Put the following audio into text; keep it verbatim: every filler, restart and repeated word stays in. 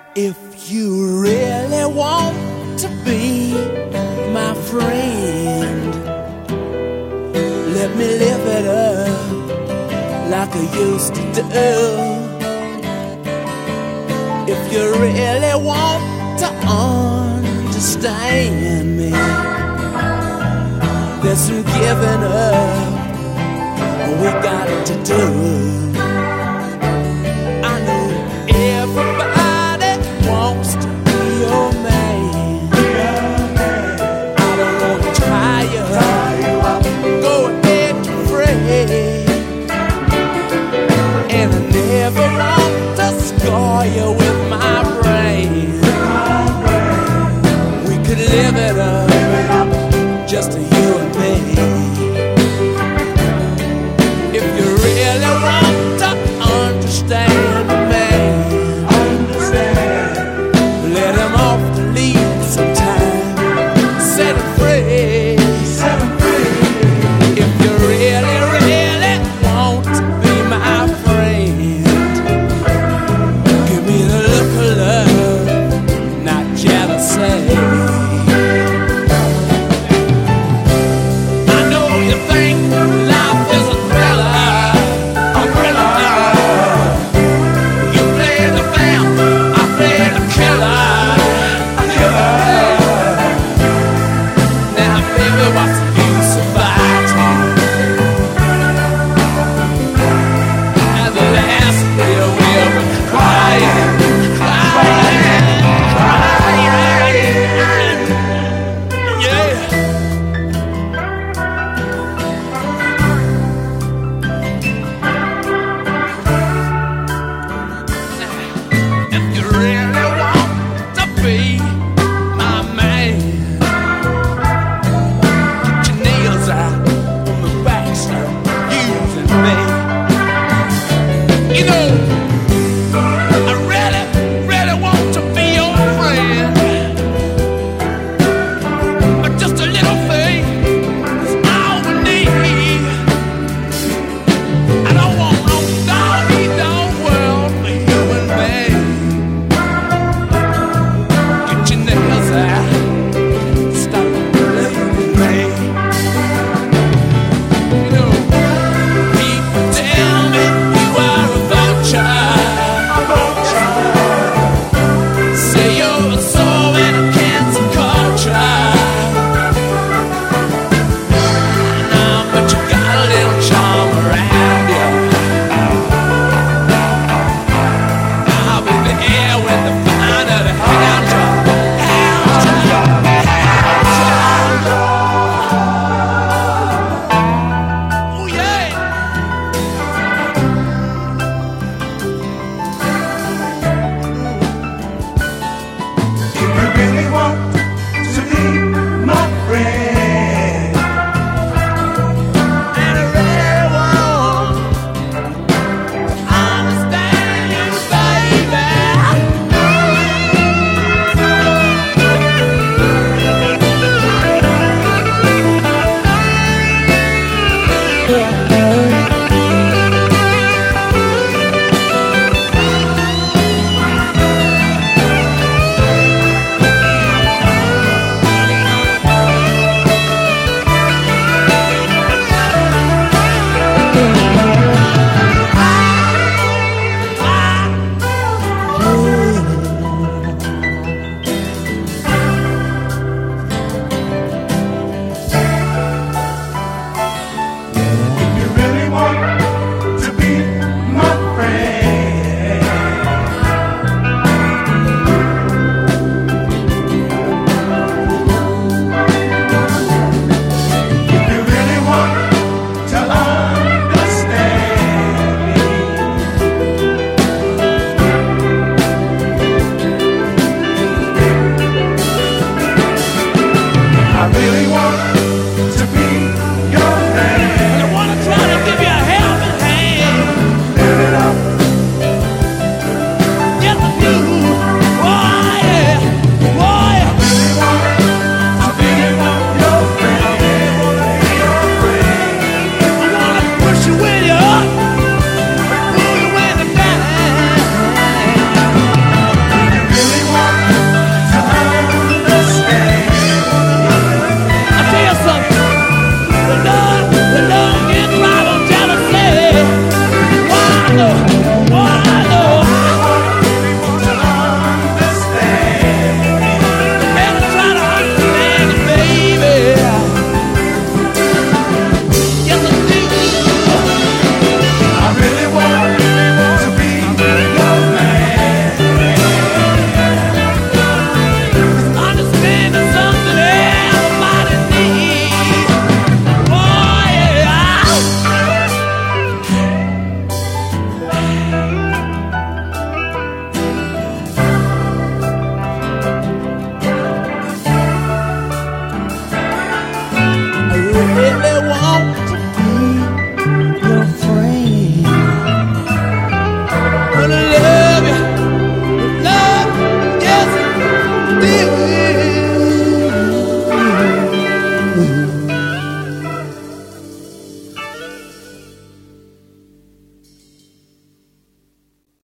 If you really want to be my friend, let me live it up like I used to do. If you really want to understand me, there's some giving up we got to do. I know everybody wants to be your man. I don't want to try you up. Go ahead, you're free. And I never want to scar you with my brain. We could live it up, just you and me. If you really want to understand